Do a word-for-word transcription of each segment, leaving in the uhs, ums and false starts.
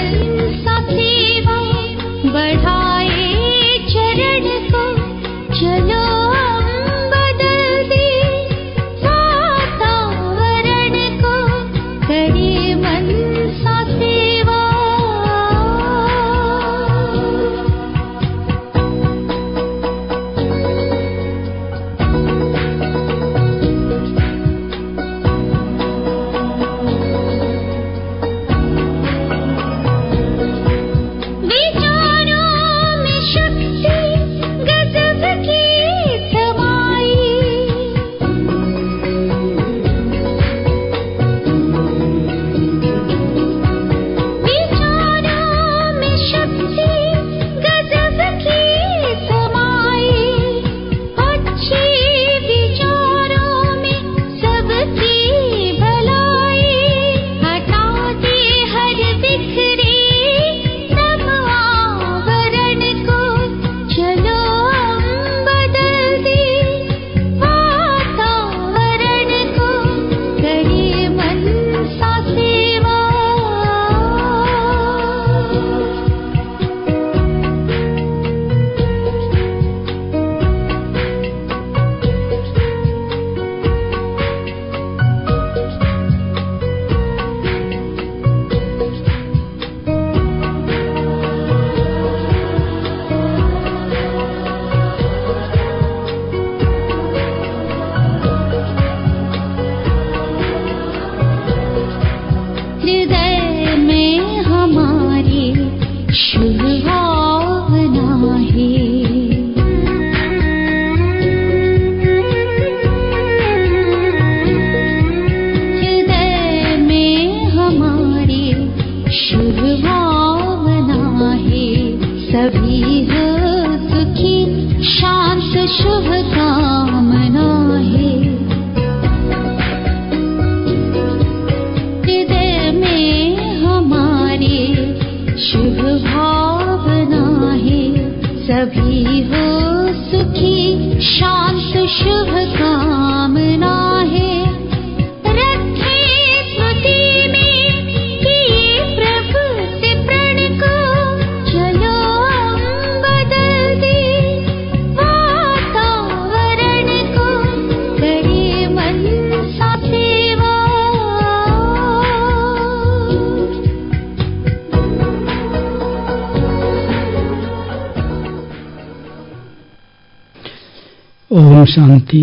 ओम शांति।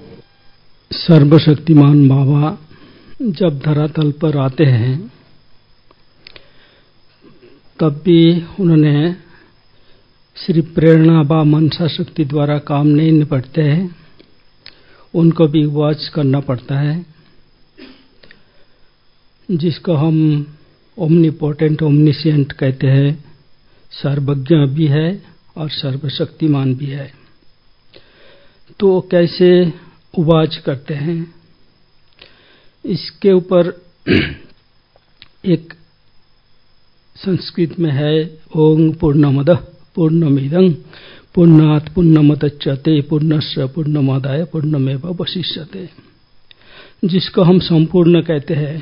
सर्वशक्तिमान बाबा जब धरातल पर आते हैं तब भी उन्होंने सिर्फ प्रेरणा व मनसा शक्ति द्वारा काम नहीं निपटते हैं, उनको भी वॉच करना पड़ता है, जिसको हम ओमनीपोटेंट ओमनिशिएंट कहते हैं। सर्वज्ञ भी है और सर्वशक्तिमान भी है। तो कैसे उवाच करते हैं, इसके ऊपर एक संस्कृत में है, ओम पूर्णमद पूर्णमिदं पूर्णात् पूर्णमुदच्यते पूर्णस्य पूर्णमादाय पूर्णमेवावशिष्यते, जिसको हम संपूर्ण कहते हैं,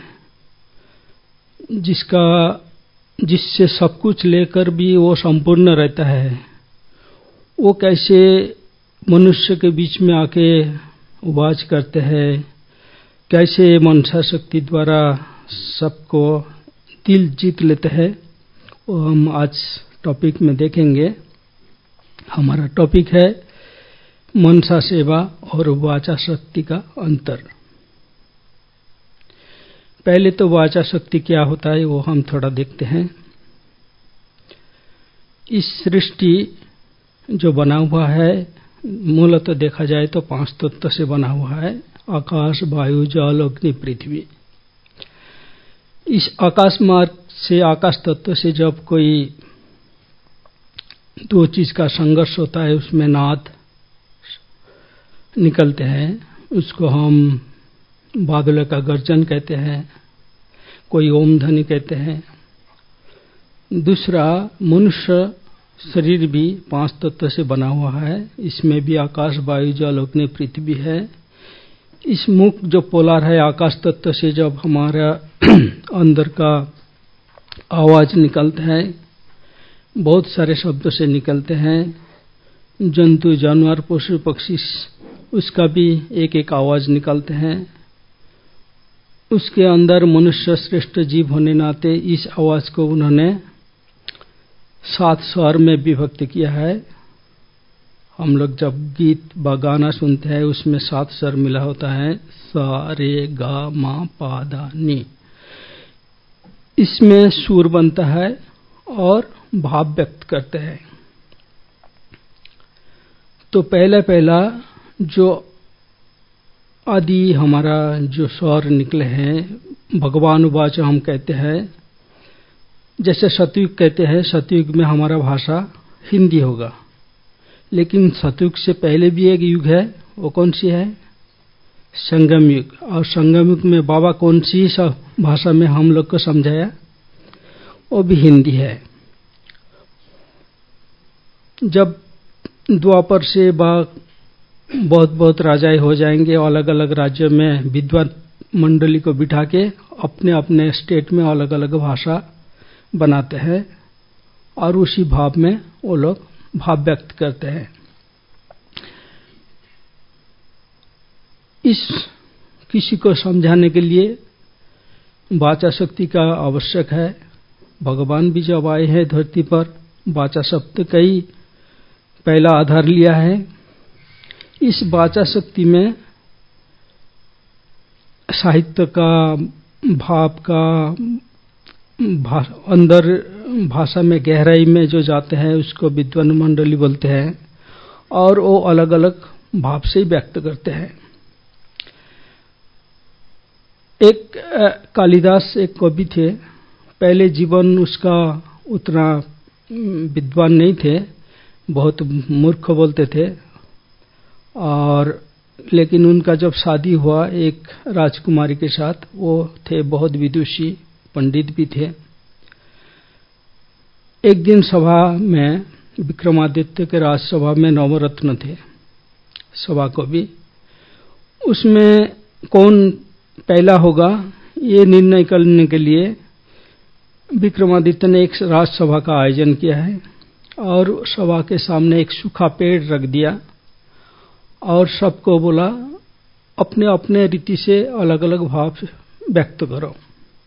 जिसका जिससे सब कुछ लेकर भी वो संपूर्ण रहता है। वो कैसे मनुष्य के बीच में आके उवाच करते हैं, कैसे मनसा शक्ति द्वारा सबको दिल जीत लेते हैं, वो हम आज टॉपिक में देखेंगे। हमारा टॉपिक है मनसा सेवा और वाचा शक्ति का अंतर। पहले तो वाचा शक्ति क्या होता है वो हम थोड़ा देखते हैं। इस सृष्टि जो बना हुआ है मूलतः देखा जाए तो पांच तत्व से बना हुआ है, आकाश, वायु, जल, अग्नि, पृथ्वी। इस आकाश मार्ग से, आकाश तत्व से जब कोई दो चीज का संघर्ष होता है, उसमें नाद निकलते हैं, उसको हम बादल का गर्जन कहते हैं, कोई ओम ध्वनि कहते हैं। दूसरा, मनुष्य शरीर भी पांच तत्व से बना हुआ है, इसमें भी आकाश, वायु, जल, अग्नि, पृथ्वी है। इस मुख जो पोलार है आकाश तत्व से जब हमारा अंदर का आवाज निकलता है, बहुत सारे शब्दों से निकलते हैं। जंतु जानवर पशु पक्षी उसका भी एक एक आवाज निकलते हैं। उसके अंदर मनुष्य श्रेष्ठ जीव होने नाते इस आवाज को उन्होंने सात स्वर में विभक्त किया है। हम लोग जब गीत व गाना सुनते हैं उसमें सात स्वर मिला होता है, सा रे गा मा पा धा नी। इसमें सुर बनता है और भाव व्यक्त करते हैं। तो पहले पहला जो आदि हमारा जो स्वर निकले हैं भगवान वाच हम कहते हैं। जैसे सतयुग कहते हैं, सतयुग में हमारा भाषा हिंदी होगा, लेकिन सतयुग से पहले भी एक युग है, वो कौन सी है? संगम युग। और संगम युग में बाबा कौन सी भाषा में हम लोग को समझाया? वो भी हिंदी है। जब द्वापर से बाद बहुत बहुत राजाएं हो जाएंगे, अलग अलग राज्यों में विद्वान मंडली को बिठा के अपने अपने स्टेट में अलग अलग भाषा बनाते हैं और उसी भाव में वो लोग भाव व्यक्त करते हैं। इस किसी को समझाने के लिए वाचा शक्ति का आवश्यक है। भगवान भी जब आए हैं धरती पर, वाचा शब्द का ही पहला आधार लिया है। इस वाचा शक्ति में साहित्य का, भाव का, भा, अंदर भाषा में गहराई में जो जाते हैं उसको विद्वान मंडली बोलते हैं और वो अलग अलग भाव से व्यक्त करते हैं। एक कालिदास एक कवि थे, पहले जीवन उसका उतना विद्वान नहीं थे, बहुत मूर्ख बोलते थे, और लेकिन उनका जब शादी हुआ एक राजकुमारी के साथ, वो थे बहुत विदुषी, पंडित भी थे। एक दिन सभा में, विक्रमादित्य के राजसभा में नवरत्न थे सभा को भी, उसमें कौन पहला होगा ये निर्णय करने के लिए विक्रमादित्य ने एक राजसभा का आयोजन किया है और सभा के सामने एक सूखा पेड़ रख दिया और सबको बोला अपने अपने रीति से अलग अलग भाव व्यक्त करो।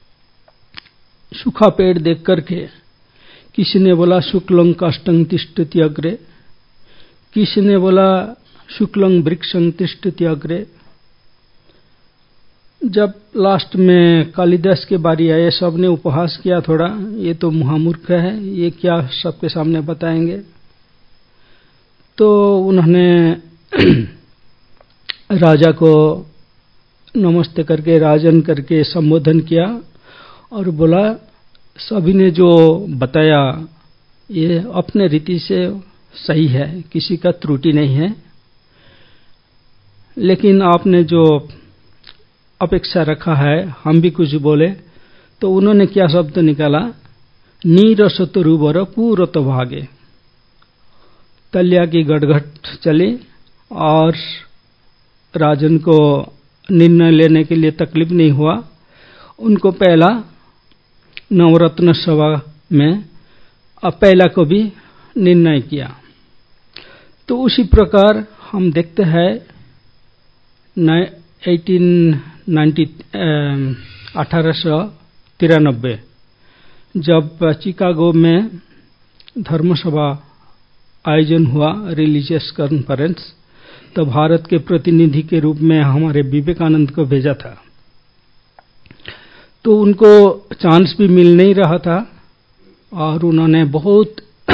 सूखा पेड़ देख करके किसी ने बोला शुक्लं काष्ठं तिष्ठति अग्रे, किसी ने बोला शुक्लं वृक्षं तिष्ठति अग्रे। जब लास्ट में कालिदास के बारी आए, सबने उपहास किया थोड़ा, ये तो महामूर्ख है, ये क्या सबके सामने बताएंगे। तो उन्होंने राजा को नमस्ते करके, राजन करके संबोधन किया और बोला सभी ने जो बताया ये अपने रीति से सही है, किसी का त्रुटि नहीं है, लेकिन आपने जो अपेक्षा रखा है हम भी कुछ बोले। तो उन्होंने क्या शब्द निकाला? नीरसत रुबर पूरत भागे। तलिया की गटगट चली और राजन को निर्णय लेने के लिए तकलीफ नहीं हुआ। उनको पहला नवरत्न सभा में पहला को भी निर्णय किया। तो उसी प्रकार हम देखते हैं अठारह सौ तिरानबे जब चिकागो में धर्म सभा आयोजन हुआ, रिलीजियस कॉन्फ्रेंस, तो भारत के प्रतिनिधि के रूप में हमारे विवेकानंद को भेजा था। तो उनको चांस भी मिल नहीं रहा था और उन्होंने बहुत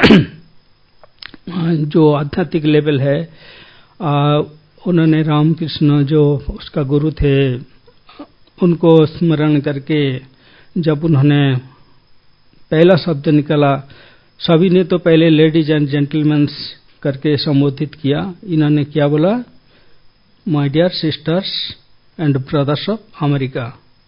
जो आध्यात्मिक लेवल है, उन्होंने रामकृष्ण जो उसका गुरु थे उनको स्मरण करके जब उन्होंने पहला शब्द निकाला, सभी ने तो पहले लेडीज एंड जेंटलमैन करके संबोधित किया। इन्होंने क्या बोला? My dear sisters and brothers of America.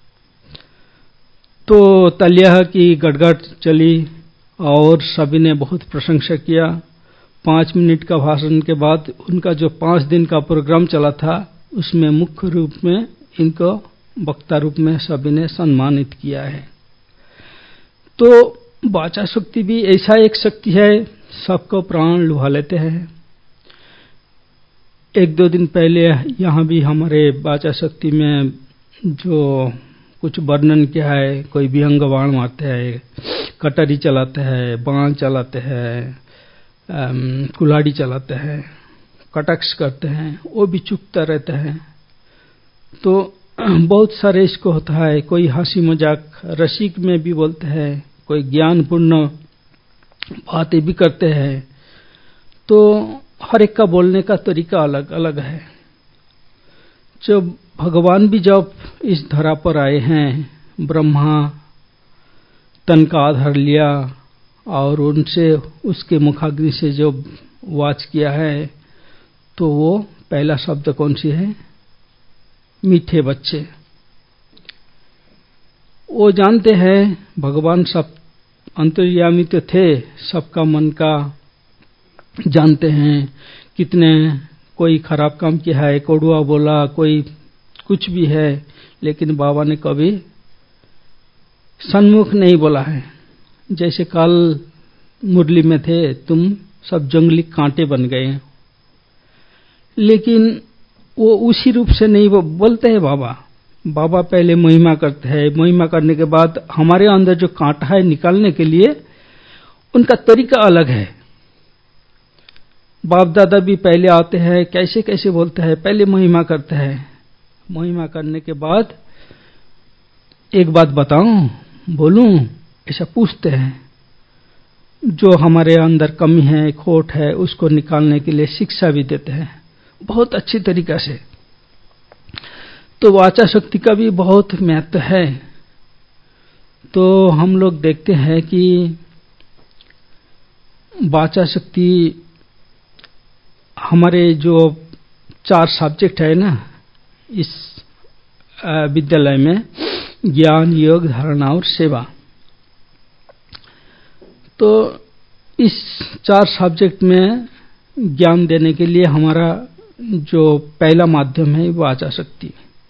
तो तलिया की गड़गड़ चली और सभी ने बहुत प्रशंसा किया। पांच मिनट का भाषण के बाद उनका जो पांच दिन का प्रोग्राम चला था उसमें मुख्य रूप में इनको वक्ता रूप में सभी ने सम्मानित किया है। तो वाचा शक्ति भी ऐसा एक शक्ति है, सबको प्राण लुभा लेते हैं। एक दो दिन पहले यहाँ भी हमारे वाचा शक्ति में जो कुछ वर्णन किया है, कोई विहंग बाण मारते हैं, कटरी चलाते हैं, बाण चलाते हैं, कुल्हाड़ी चलाते हैं, कटाक्ष करते हैं, वो भी चुकता रहता है। तो बहुत सारे इसको होता है, कोई हंसी मजाक रसिक में भी बोलते हैं, कोई ज्ञानपूर्ण बातें भी करते हैं। तो हर एक का बोलने का तरीका अलग अलग है। जब भगवान भी जब इस धरा पर आए हैं, ब्रह्मा तन का आधार लिया और उनसे उसके मुखाग्नि से जो वाच किया है, तो वो पहला शब्द कौन सी है? मीठे बच्चे। वो जानते हैं भगवान सब अंतर्यामी तो थे, सबका मन का जानते हैं। कितने कोई खराब काम किया है, कड़ुआ बोला, कोई कुछ भी है, लेकिन बाबा ने कभी सन्मुख नहीं बोला है। जैसे कल मुरली में थे, तुम सब जंगली कांटे बन गए, लेकिन वो उसी रूप से नहीं वो बोलते हैं। बाबा बाबा पहले महिमा करते हैं, महिमा करने के बाद हमारे अंदर जो कांटा है निकालने के लिए उनका तरीका अलग है। बाप दादा भी पहले आते हैं, कैसे कैसे बोलते हैं, पहले महिमा करते हैं, महिमा करने के बाद एक बात बताऊं, बोलूं, ऐसा पूछते हैं। जो हमारे अंदर कमी है, खोट है, उसको निकालने के लिए शिक्षा भी देते हैं बहुत अच्छी तरीका से। तो वाचा शक्ति का भी बहुत महत्व है। तो हम लोग देखते हैं कि वाचा शक्ति हमारे जो चार सब्जेक्ट है ना इस विद्यालय में, ज्ञान, योग, धारणा और सेवा, तो इस चार सब्जेक्ट में ज्ञान देने के लिए हमारा जो पहला माध्यम है वाचा शक्ति।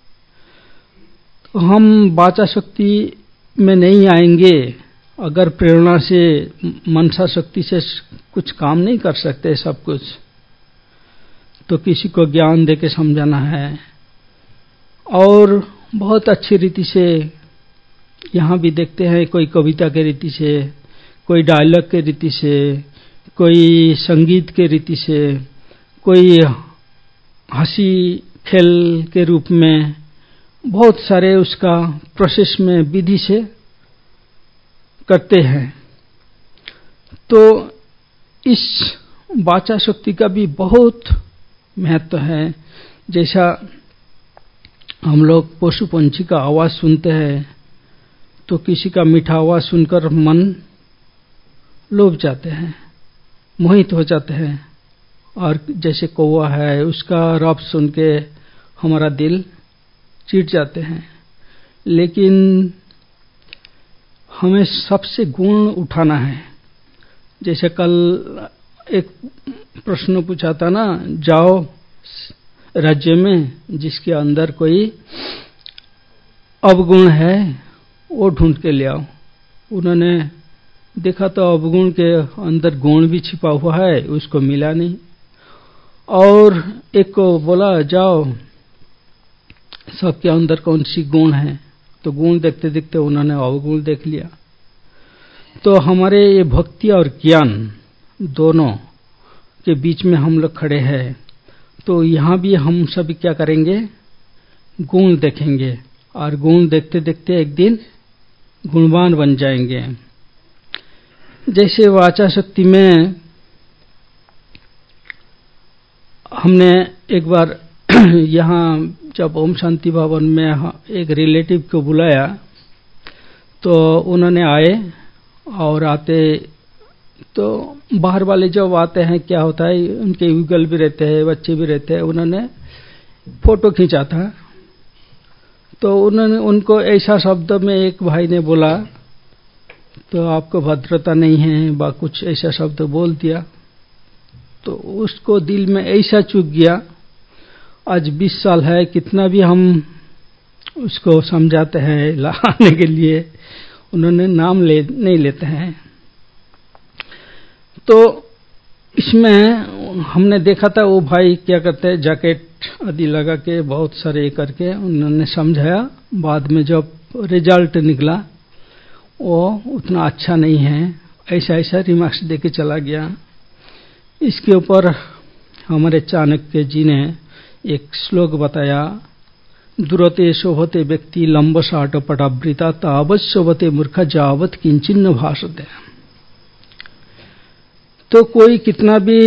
तो हम वाचा शक्ति में नहीं आएंगे अगर प्रेरणा से, मनसा शक्ति से कुछ काम नहीं कर सकते सब कुछ। तो किसी को ज्ञान देके समझाना है, और बहुत अच्छी रीति से यहाँ भी देखते हैं, कोई कविता के रीति से, कोई डायलॉग के रीति से, कोई संगीत के रीति से, कोई हंसी खेल के रूप में, बहुत सारे उसका प्रोसेस में विधि से करते हैं। तो इस वाचा शक्ति का भी बहुत महत्व है। जैसा हम लोग पशु पंछी का आवाज सुनते हैं, तो किसी का मीठा आवाज सुनकर मन लोभ जाते हैं, मोहित हो जाते हैं। और जैसे कौवा है, उसका रब सुन के हमारा दिल चिढ़ जाते हैं। लेकिन हमें सबसे गुण उठाना है। जैसे कल एक प्रश्न पूछा था ना, जाओ राज्य में जिसके अंदर कोई अवगुण है वो ढूंढ के ले आओ। उन्होंने देखा तो अवगुण के अंदर गुण भी छिपा हुआ है, उसको मिला नहीं। और एक को बोला जाओ सबके अंदर कौन सी गुण है, तो गुण देखते देखते उन्होंने अवगुण देख लिया। तो हमारे ये भक्ति और ज्ञान दोनों के बीच में हम लोग खड़े हैं। तो यहाँ भी हम सभी क्या करेंगे, गुण देखेंगे, और गुण देखते देखते एक दिन गुणवान बन जाएंगे। जैसे वाचा शक्ति में हमने एक बार यहाँ जब ओम शांति भवन में एक रिलेटिव को बुलाया, तो उन्होंने आए, और आते तो बाहर वाले जब आते हैं क्या होता है, उनके युगल भी रहते हैं, बच्चे भी रहते हैं। उन्होंने फोटो खींचा था, तो उन्होंने उनको ऐसा शब्द में एक भाई ने बोला, तो आपको भद्रता नहीं है बा कुछ ऐसा शब्द बोल दिया। तो उसको दिल में ऐसा चुभ गया। आज बीस साल है, कितना भी हम उसको समझाते हैं लाने के लिए, उन्होंने नाम ले नहीं लेते हैं। तो इसमें हमने देखा था वो भाई क्या करते हैं, जैकेट आदि लगा के बहुत सारे करके उन्होंने समझाया। बाद में जब रिजल्ट निकला वो उतना अच्छा नहीं है, ऐसा ऐसा रिमार्क्स देके चला गया। इसके ऊपर हमारे चाणक्य जी ने एक श्लोक बताया, दुरते शोभते व्यक्ति लंब साट पटावृता तावत शोभते मूर्ख जावत किंचिन्न भाषते। तो कोई कितना भी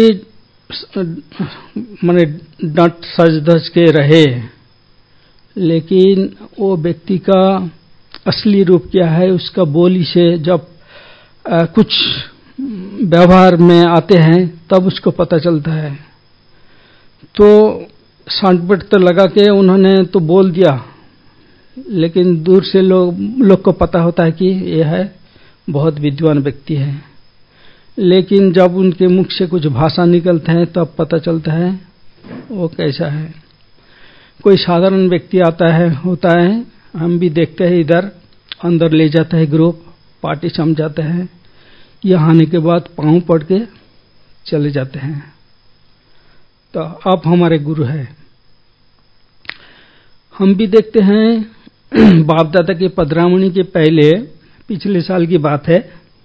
माने डट सज धज के रहे, लेकिन वो व्यक्ति का असली रूप क्या है उसका बोली से जब आ, कुछ व्यवहार में आते हैं तब उसको पता चलता है। तो सांटपट तो लगा के उन्होंने तो बोल दिया, लेकिन दूर से लोग लोग को पता होता है कि यह है बहुत विद्वान व्यक्ति है, लेकिन जब उनके मुख से कुछ भाषा निकलते हैं तब पता चलता है वो कैसा है। कोई साधारण व्यक्ति आता है होता है, हम भी देखते हैं इधर अंदर ले जाता है ग्रुप, पार्टी समझाते हैं, यहाँ आने के बाद पांव पड़ के चले जाते हैं। तो आप हमारे गुरु हैं। हम भी देखते हैं बाप दादा के पधरामणी के पहले पिछले साल की बात है,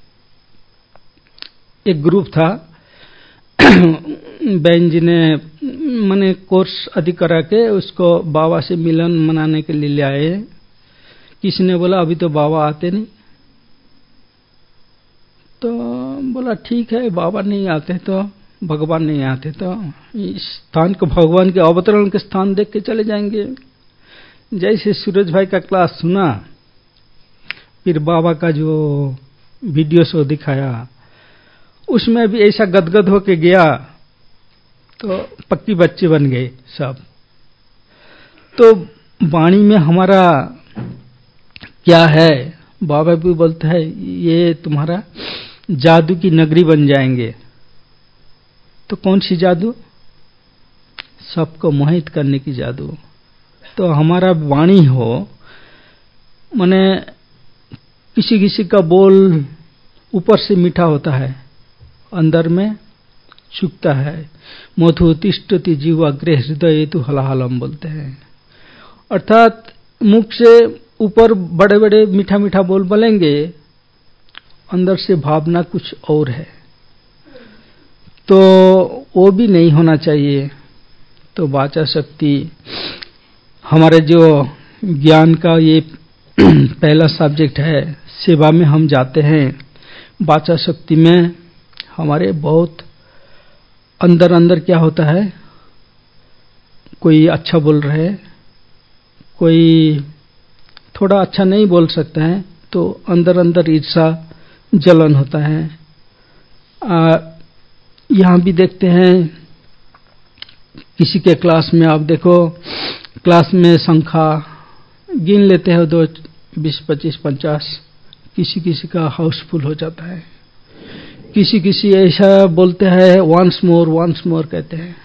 एक ग्रुप था बहन जी ने मैंने कोर्स अधिक करा के उसको बाबा से मिलन मनाने के लिए ले आए। किसी ने बोला अभी तो बाबा आते नहीं, तो बोला ठीक है बाबा नहीं आते तो भगवान नहीं आते तो इस स्थान को भगवान के अवतरण के स्थान देख के चले जाएंगे। जैसे सूरज भाई का क्लास सुना, फिर बाबा का जो वीडियो शो दिखाया उसमें भी ऐसा गदगद होके गया तो पक्की बच्चे बन गए सब। तो वाणी में हमारा क्या है, बाबा भी बोलता है ये तुम्हारा जादू की नगरी बन जाएंगे। तो कौन सी जादू? सबको मोहित करने की जादू। तो हमारा वाणी हो, माने किसी किसी का बोल ऊपर से मीठा होता है, अंदर में चुकता है। मधु तिष्ठति जीवाग्रे हृदय तु हलाहलम बोलते हैं, अर्थात मुख से ऊपर बड़े बड़े मीठा मीठा बोल बोलेंगे, अंदर से भावना कुछ और है। तो वो भी नहीं होना चाहिए। तो वाचा शक्ति हमारे जो ज्ञान का ये पहला सब्जेक्ट है, सेवा में हम जाते हैं। वाचा शक्ति में हमारे बहुत अंदर अंदर क्या होता है, कोई अच्छा बोल रहे, कोई थोड़ा अच्छा नहीं बोल सकता है, तो अंदर अंदर ईर्षा जलन होता है। यहां भी देखते हैं किसी के क्लास में, आप देखो क्लास में संख्या गिन लेते हैं दो बीस पच्चीस पचास, किसी किसी का हाउसफुल हो जाता है। किसी किसी ऐसा बोलते हैं वंस मोर वंस मोर कहते हैं।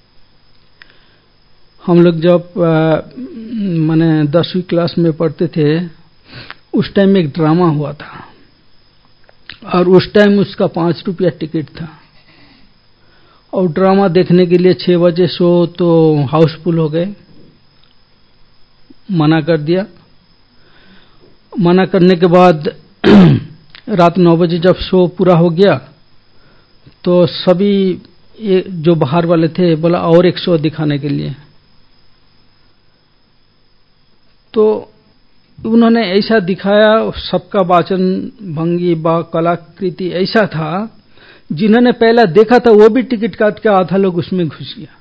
हम लोग जब माने दसवीं क्लास में पढ़ते थे उस टाइम एक ड्रामा हुआ था, और उस टाइम उसका पांच रुपया टिकट था, और ड्रामा देखने के लिए छह बजे शो तो हाउसफुल हो गए। मना कर दिया। मना करने के बाद रात नौ बजे जब शो पूरा हो गया तो सभी जो बाहर वाले थे बोला और एक शो दिखाने के लिए। तो उन्होंने ऐसा दिखाया, सबका वाचन भंगी बा कलाकृति ऐसा था, जिन्होंने पहला देखा था वो भी टिकट काट के आधा लोग उसमें घुस गया।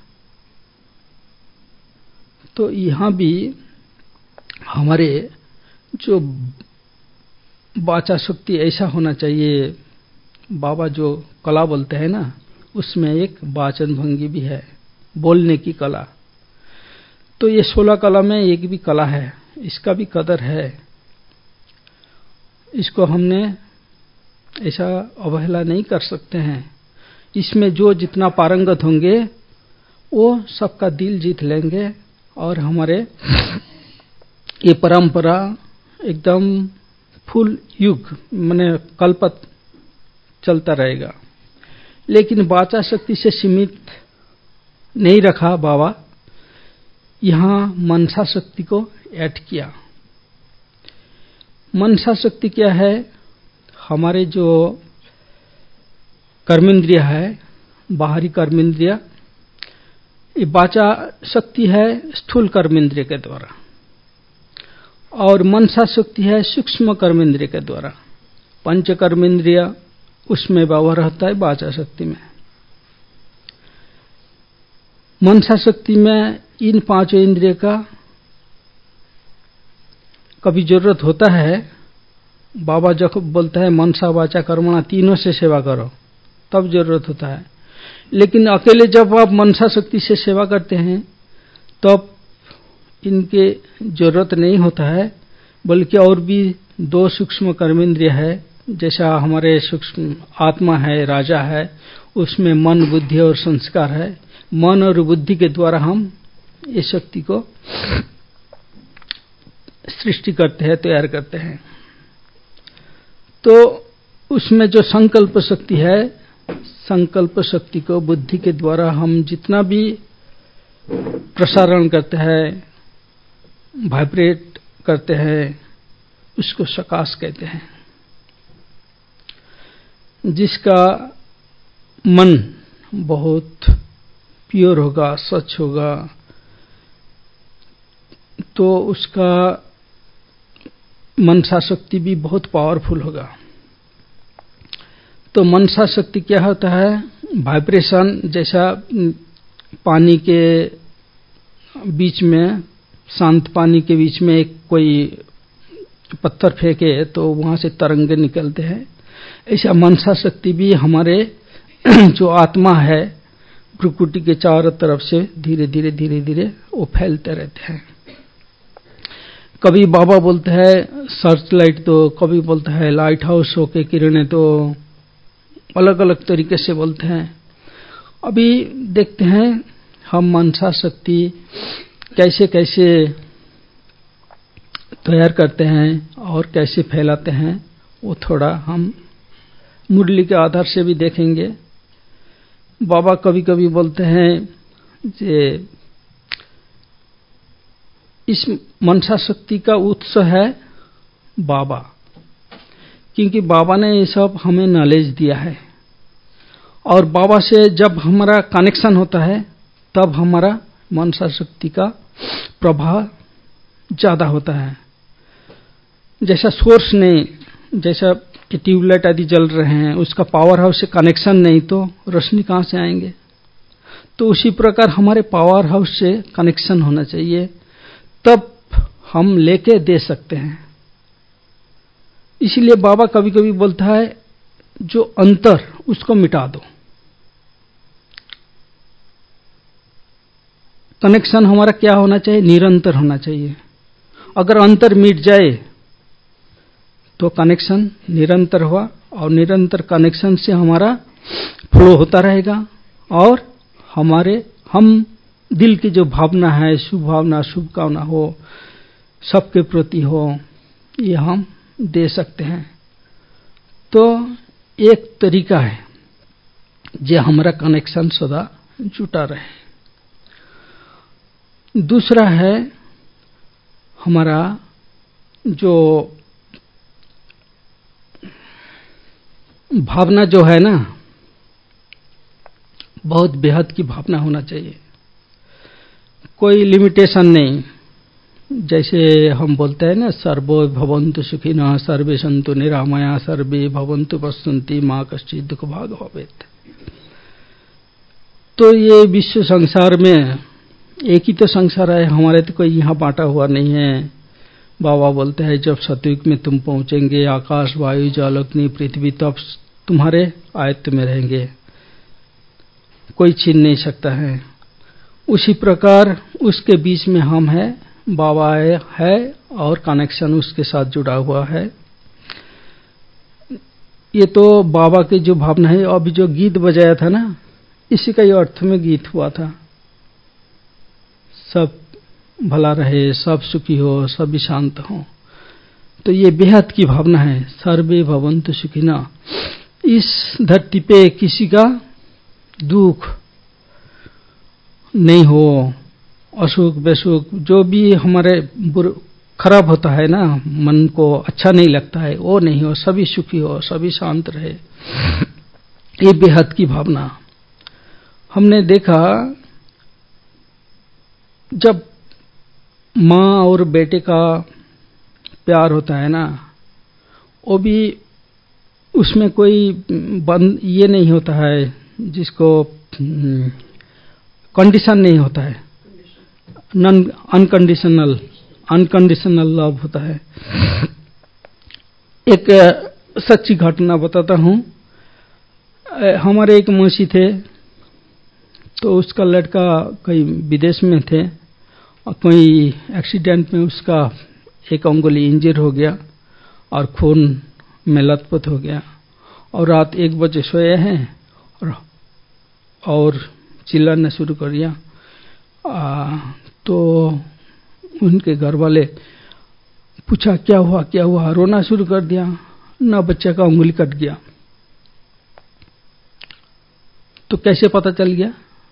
तो यहां भी हमारे जो वाचा शक्ति ऐसा होना चाहिए, बाबा जो कला बोलते हैं ना, उसमें एक वाचन भंगी भी है, बोलने की कला। तो ये सोलह कला में एक भी कला है, इसका भी कदर है। इसको हमने ऐसा अवहेला नहीं कर सकते हैं। इसमें जो जितना पारंगत होंगे वो सबका दिल जीत लेंगे, और हमारे ये परंपरा एकदम फुल युग माने कल्प चलता रहेगा। लेकिन वाचा शक्ति से सीमित नहीं रखा बाबा, यहां मनसा शक्ति को ऐड किया। मनसा शक्ति क्या है? हमारे जो कर्मेंद्रिय है, बाहरी कर्मेंद्रिय, ये वाचा शक्ति है स्थूल कर्मेंद्रिय के द्वारा, और मनसा शक्ति है सूक्ष्म कर्मेंद्रिय के द्वारा। पंच कर्मेंद्रिय उसमें व्यवहार होता है वाचा शक्ति में। मनसा शक्ति में इन पांचों इंद्रिय का कभी जरूरत होता है। बाबा जब बोलता है मनसा वाचा कर्मणा तीनों से सेवा करो, तब जरूरत होता है। लेकिन अकेले जब आप मनसा शक्ति से सेवा करते हैं तब इनके जरूरत नहीं होता है, बल्कि और भी दो सूक्ष्म कर्मेंद्रिय है। जैसा हमारे सूक्ष्म आत्मा है, राजा है, उसमें मन, बुद्धि और संस्कार है। मन और बुद्धि के द्वारा हम इस शक्ति को सृष्टि करते हैं, तैयार करते हैं। तो उसमें जो संकल्प शक्ति है, संकल्प शक्ति को बुद्धि के द्वारा हम जितना भी प्रसारण करते हैं, वाइब्रेट करते हैं, उसको सकाश कहते हैं। जिसका मन बहुत प्योर होगा, स्वच्छ होगा, तो उसका मनसा शक्ति भी बहुत पावरफुल होगा। तो मनसा शक्ति क्या होता है? वाइब्रेशन। जैसा पानी के बीच में, शांत पानी के बीच में एक कोई पत्थर फेंके तो वहां से तरंगे निकलते हैं, ऐसा मनसा शक्ति भी हमारे जो आत्मा है प्रकृति के चारों तरफ से धीरे धीरे धीरे धीरे वो फैलते रहते हैं। कभी बाबा बोलते हैं सर्च लाइट दो, कभी बोलते हैं लाइट हाउस होके किरणें दो, अलग अलग तरीके से बोलते हैं। अभी देखते हैं हम मनसा शक्ति कैसे कैसे तैयार करते हैं और कैसे फैलाते हैं, वो थोड़ा हम मुरली के आधार से भी देखेंगे। बाबा कभी कभी बोलते हैं जे इस मनसा शक्ति का उत्स है बाबा, क्योंकि बाबा ने ये सब हमें नॉलेज दिया है, और बाबा से जब हमारा कनेक्शन होता है तब हमारा मनसा शक्ति का प्रभाव ज्यादा होता है। जैसा सोर्स नहीं, जैसा ट्यूबलाइट आदि जल रहे हैं, उसका पावर हाउस से कनेक्शन नहीं तो रोशनी कहां से आएंगे? तो उसी प्रकार हमारे पावर हाउस से कनेक्शन होना चाहिए, तब हम लेके दे सकते हैं। इसीलिए बाबा कभी कभी बोलता है जो अंतर उसको मिटा दो। कनेक्शन हमारा क्या होना चाहिए? निरंतर होना चाहिए। अगर अंतर मिट जाए तो कनेक्शन निरंतर हुआ, और निरंतर कनेक्शन से हमारा फ्लो होता रहेगा, और हमारे हम दिल की जो भावना है, शुभ भावना, शुभकामना हो, सबके प्रति हो, ये हम दे सकते हैं। तो एक तरीका है जो हमारा कनेक्शन सदा जुटा रहे। दूसरा है हमारा जो भावना जो है ना, बहुत बेहद की भावना होना चाहिए, कोई लिमिटेशन नहीं। जैसे हम बोलते हैं ना, सर्वो भवन्तु सुखिनः सर्वे सन्तु निरामया सर्वे भवन्तु पश्यन्ति मां कश्चित् दुःख भाग् भवेत्। तो ये विश्व संसार में एक ही तो संसार है, हमारे तो कोई यहाँ बांटा हुआ नहीं है। बाबा बोलते हैं जब सतयुग में तुम पहुंचेंगे, आकाश, वायु, जल, अग्नि, पृथ्वी तब तुम्हारे आयत्त में रहेंगे, कोई छीन नहीं सकता है। उसी प्रकार उसके बीच में हम हैं, बाबा है और कनेक्शन उसके साथ जुड़ा हुआ है। ये तो बाबा की जो भावना है। अभी जो गीत बजाया था ना, इसी का ये अर्थ में गीत हुआ था, सब भला रहे, सब सुखी हो, सब शांत हो। तो ये बेहद की भावना है, सर्वे भवन्तु सुखिनः। इस धरती पे किसी का दुख नहीं हो, असुख बेसुख जो भी हमारे खराब होता है ना, मन को अच्छा नहीं लगता है, वो नहीं हो, सभी सुखी हो, सभी शांत रहे, ये बेहद की भावना। हमने देखा जब माँ और बेटे का प्यार होता है ना, वो भी उसमें कोई बंद ये नहीं होता है जिसको कंडीशन नहीं होता है, नॉन अनकंडीशनल अनकंडीशनल लव होता है। एक सच्ची घटना बताता हूँ। हमारे एक मौसी थे, तो उसका लड़का कहीं विदेश में थे और कोई एक्सीडेंट में उसका एक अंगुली इंजर हो गया और खून में लथपथ हो गया, और रात एक बजे सोए हैं और, और चिल्लाना शुरू कर दिया। आ, तो उनके घर वाले पूछा क्या हुआ क्या हुआ, रोना शुरू कर दिया ना, बच्चे का उंगली कट गया। तो कैसे पता चल गया?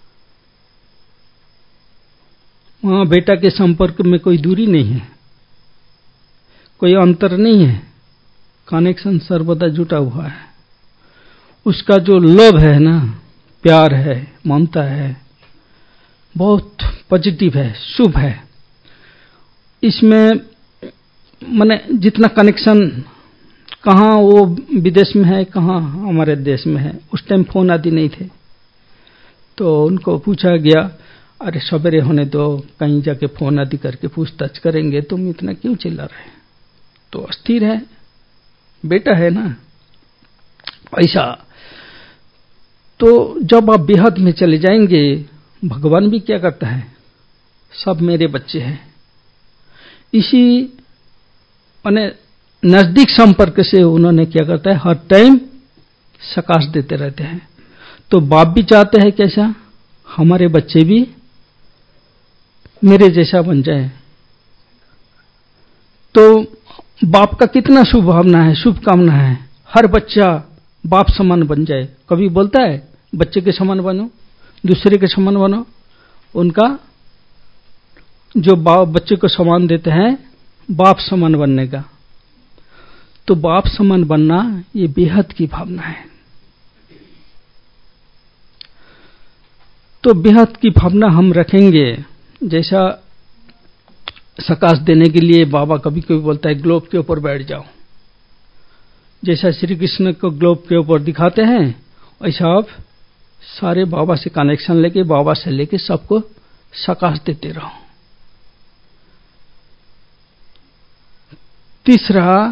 वहां बेटा के संपर्क में कोई दूरी नहीं है, कोई अंतर नहीं है, कनेक्शन सर्वदा जुटा हुआ है। उसका जो लव है ना, प्यार है, ममता है, बहुत पॉजिटिव है, शुभ है। इसमें माने जितना कनेक्शन, कहाँ वो विदेश में है, कहाँ हमारे देश में है, उस टाइम फोन आदि नहीं थे। तो उनको पूछा गया, अरे सवेरे होने दो, कहीं जाके फोन आदि करके पूछताछ करेंगे, तुम इतना क्यों चिल्ला रहे? तो अस्थिर है, बेटा है ना, ऐसा। तो जब आप बेहद में चले जाएंगे, भगवान भी क्या करता है, सब मेरे बच्चे हैं, इसी माने नजदीक संपर्क से उन्होंने क्या करता है, हर टाइम सकाश देते रहते हैं। तो बाप भी चाहते हैं कैसा, हमारे बच्चे भी मेरे जैसा बन जाए। तो बाप का कितना शुभ भावना है, शुभ कामना है, हर बच्चा बाप समान बन जाए। कभी बोलता है बच्चे के समान बनो, दूसरे के समान बनो? उनका जो बाप बच्चे को समान देते हैं, बाप समान बनने का। तो बाप समान बनना ये बेहद की भावना है। तो बेहद की भावना हम रखेंगे। जैसा सकाश देने के लिए बाबा कभी कभी बोलता है ग्लोब के ऊपर बैठ जाओ, जैसा श्री कृष्ण को ग्लोब के ऊपर दिखाते हैं, वैसा आप सारे बाबा से कनेक्शन लेके, बाबा से लेके सबको सकाश देते रहो। तीसरा,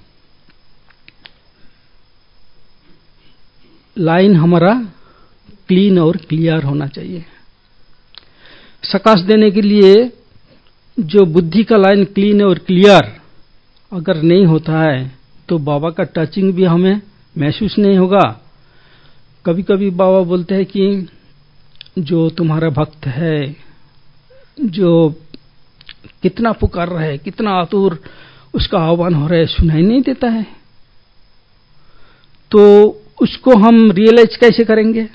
लाइन हमारा क्लीन और क्लियर होना चाहिए। सकाश देने के लिए जो बुद्धि का लाइन क्लीन और क्लियर अगर नहीं होता है, तो बाबा का टचिंग भी हमें महसूस नहीं होगा। कभी कभी बाबा बोलते हैं कि जो तुम्हारा भक्त है, जो कितना पुकार रहा है, कितना आतुर उसका आह्वान हो रहा है, सुनाई नहीं देता है, तो उसको हम रियलाइज कैसे करेंगे?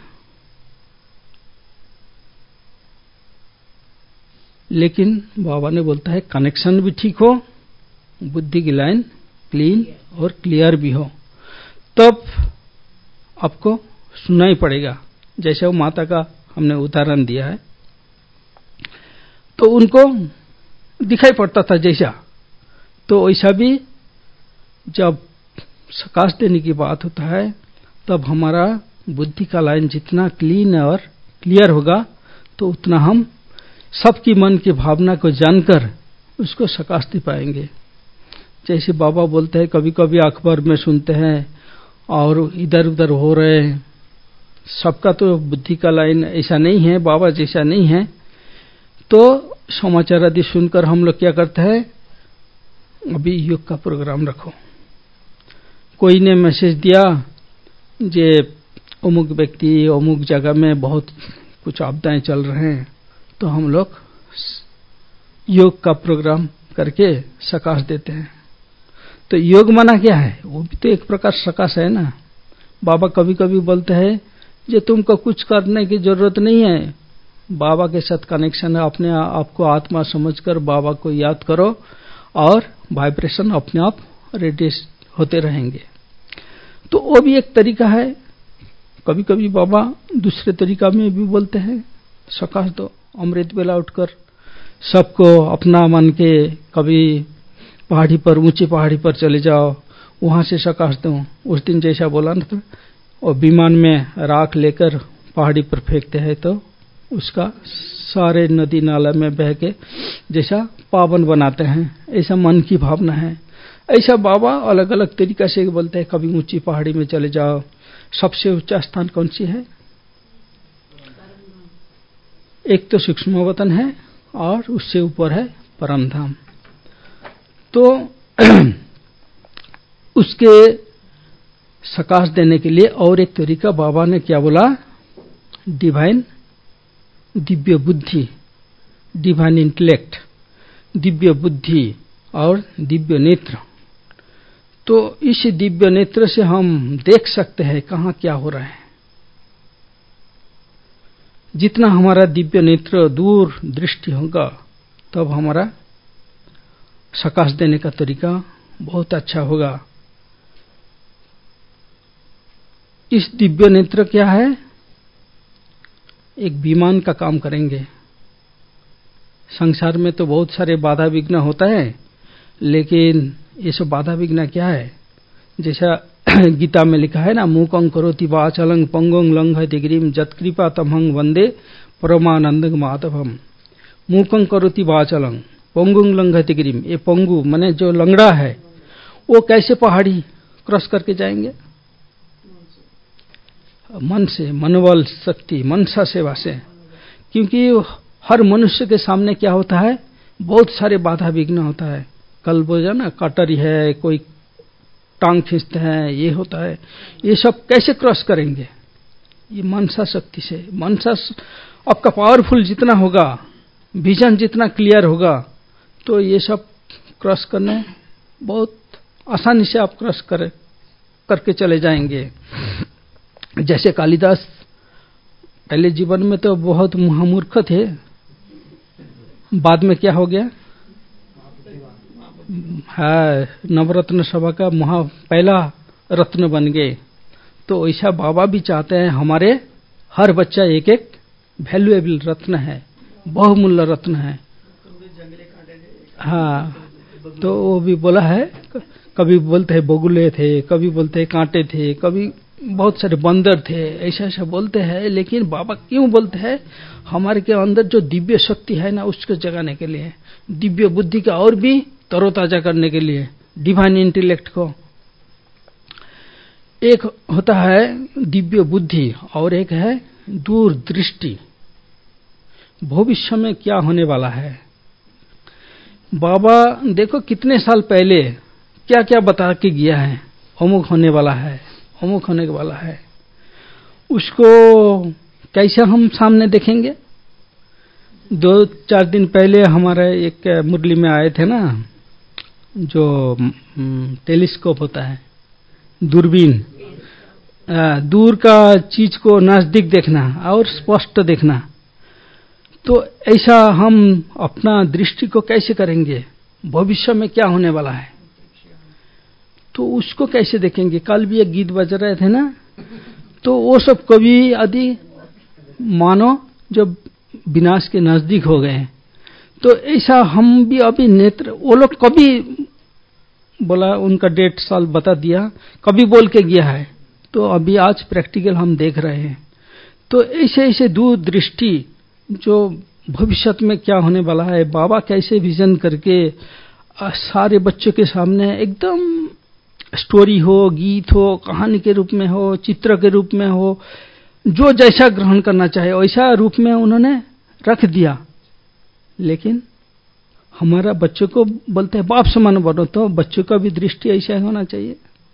लेकिन बाबा ने बोलता है कनेक्शन भी ठीक हो, बुद्धि की लाइन क्लीन और क्लियर भी हो, तब आपको सुनाई पड़ेगा। जैसे वो माता का हमने उदाहरण दिया है, तो उनको दिखाई पड़ता था जैसा, तो वैसा भी जब सकाश देने की बात होता है, तब हमारा बुद्धि का लाइन जितना क्लीन और क्लियर होगा, तो उतना हम सबकी मन की भावना को जानकर उसको सकाश दे पाएंगे। जैसे बाबा बोलते हैं, कभी कभी अखबार में सुनते हैं और इधर उधर हो रहे हैं, सबका तो बुद्धि का लाइन ऐसा नहीं है, बाबा जैसा नहीं है, तो समाचार आदि सुनकर हम लोग क्या करते हैं, अभी योग का प्रोग्राम रखो। कोई ने मैसेज दिया जे अमुक व्यक्ति अमुक जगह में बहुत कुछ आपदाएं चल रहे हैं, तो हम लोग योग का प्रोग्राम करके सकाश देते हैं। तो योग माना क्या है? वो भी तो एक प्रकार सकाश है ना। बाबा कभी कभी बोलते हैं जे तुमको कुछ करने की जरूरत नहीं है, बाबा के साथ कनेक्शन है, अपने आपको आत्मा समझकर बाबा को याद करो और वाइब्रेशन अपने आप रेडिएट होते रहेंगे। तो वो भी एक तरीका है। कभी कभी बाबा दूसरे तरीका में भी बोलते हैं सकाश दो, अमृत बेला उठकर सबको अपना मन के, कभी पहाड़ी पर, ऊंची पहाड़ी पर चले जाओ, वहां से सकाश दो। उस दिन जैसा बोला ना था, और विमान में राख लेकर पहाड़ी पर फेंकते हैं तो उसका सारे नदी नाला में बह के जैसा पावन बनाते हैं, ऐसा मन की भावना है। ऐसा बाबा अलग अलग तरीका से बोलते हैं। कभी ऊंची पहाड़ी में चले जाओ। सबसे ऊंचा स्थान कौन सी है? एक तो सूक्ष्म वतन है और उससे ऊपर है परमधाम। तो उसके सकाश देने के लिए और एक तरीका बाबा ने क्या बोला? डिवाइन दिव्य बुद्धि, डिवाइन इंटेलेक्ट, दिव्य बुद्धि और दिव्य नेत्र। तो इस दिव्य नेत्र से हम देख सकते हैं कहां क्या हो रहा है। जितना हमारा दिव्य नेत्र दूर दृष्टि होगा तब हमारा सकाश देने का तरीका बहुत अच्छा होगा। इस दिव्य नेत्र क्या है? एक विमान का काम करेंगे। संसार में तो बहुत सारे बाधा विघ्न होता है, लेकिन ये सब बाधा विघ्न क्या है? जैसा गीता में लिखा है ना, मूकं करोति वाचालं पंगुं लंघयते गिरिं जत्कृपा तमहं वंदे परमानंदं माधवम। मूकं करोति वाचालं पंगुं लंघयते गिरिं, ये पंगु माने जो लंगड़ा है वो कैसे पहाड़ी क्रॉस करके जाएंगे? मन से, मनोबल शक्ति, मनसा सेवा से। क्योंकि हर मनुष्य के सामने क्या होता है? बहुत सारे बाधा विघ्न होता है। कल बोला ना, कटरी है, कोई टांग खींचते हैं, ये होता है। ये सब कैसे क्रॉस करेंगे? ये मनसा शक्ति से। मनसा आपका पावरफुल जितना होगा, विजन जितना क्लियर होगा, तो ये सब क्रॉस करने बहुत आसानी से आप क्रॉस कर करके चले जाएंगे। जैसे कालिदास पहले जीवन में तो बहुत महामूर्ख थे, बाद में क्या हो गया? है नवरत्न सभा का महा पहला रत्न बन गए। तो ऐसा बाबा भी चाहते हैं हमारे हर बच्चा एक एक वैल्यूएबल रत्न है, बहुमूल्य रत्न है। हाँ, तो वो भी बोला है, कभी बोलते हैं बगुले थे, कभी बोलते हैं कांटे थे, कभी बहुत सारे बंदर थे, ऐसा ऐसा बोलते हैं। लेकिन बाबा क्यों बोलते हैं? हमारे के अंदर जो दिव्य शक्ति है ना, उसको जगाने के लिए, दिव्य बुद्धि का और भी तरोताजा करने के लिए, डिवाइन इंटेलेक्ट को। एक होता है दिव्य बुद्धि और एक है दूरदृष्टि। भविष्य में क्या होने वाला है? बाबा देखो कितने साल पहले क्या क्या बता के गया है। अमुक होने वाला है, अमुक होने वाला है। उसको कैसे हम सामने देखेंगे? दो चार दिन पहले हमारे एक मुरली में आए थे ना, जो टेलीस्कोप होता है, दूरबीन, दूर का चीज को नजदीक देखना और स्पष्ट देखना। तो ऐसा हम अपना दृष्टि को कैसे करेंगे? भविष्य में क्या होने वाला है तो उसको कैसे देखेंगे? कल भी एक गीत बज रहे थे ना, तो वो सब कभी यदि मानो जब विनाश के नजदीक हो गए, तो ऐसा हम भी अभी नेत्र, वो लोग कभी बोला, उनका डेढ़ साल बता दिया, कभी बोल के गया है, तो अभी आज प्रैक्टिकल हम देख रहे हैं। तो ऐसे ऐसे दूरदृष्टि, जो भविष्य में क्या होने वाला है, बाबा कैसे विजन करके सारे बच्चों के सामने एकदम स्टोरी हो, गीत हो, कहानी के रूप में हो, चित्र के रूप में हो, जो जैसा ग्रहण करना चाहे वैसा रूप में उन्होंने रख दिया। लेकिन हमारा बच्चों को बोलते हैं बाप समान बनो, तो बच्चों का भी दृष्टि ऐसा होना चाहिए।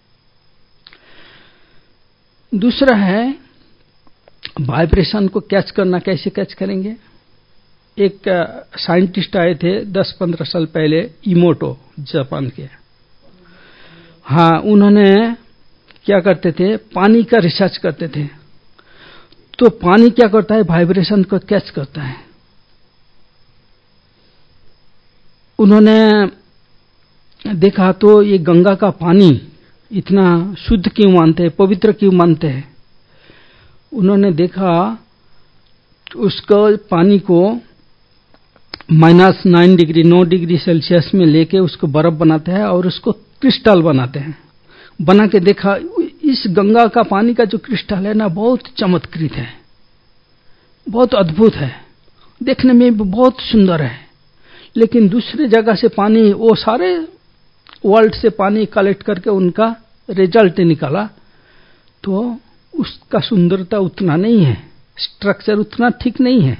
दूसरा है वाइब्रेशन को कैच करना। कैसे कैच करेंगे? एक साइंटिस्ट आए थे दस पंद्रह साल पहले, इमोटो, जापान के। हाँ, उन्होंने क्या करते थे, पानी का रिसर्च करते थे। तो पानी क्या करता है, वाइब्रेशन को कैच करता है। उन्होंने देखा तो ये गंगा का पानी इतना शुद्ध क्यों मानते हैं, पवित्र क्यों मानते हैं। उन्होंने देखा उसको पानी को माइनस नाइन डिग्री नौ डिग्री सेल्सियस में लेके उसको बर्फ बनाते हैं और उसको क्रिस्टल बनाते हैं। बना के देखा इस गंगा का पानी का जो क्रिस्टल है ना, बहुत चमत्कृत है, बहुत अद्भुत है, देखने में बहुत सुंदर है। लेकिन दूसरे जगह से पानी, वो सारे वर्ल्ड से पानी कलेक्ट करके उनका रिजल्ट निकाला तो उसका सुंदरता उतना नहीं है, स्ट्रक्चर उतना ठीक नहीं है।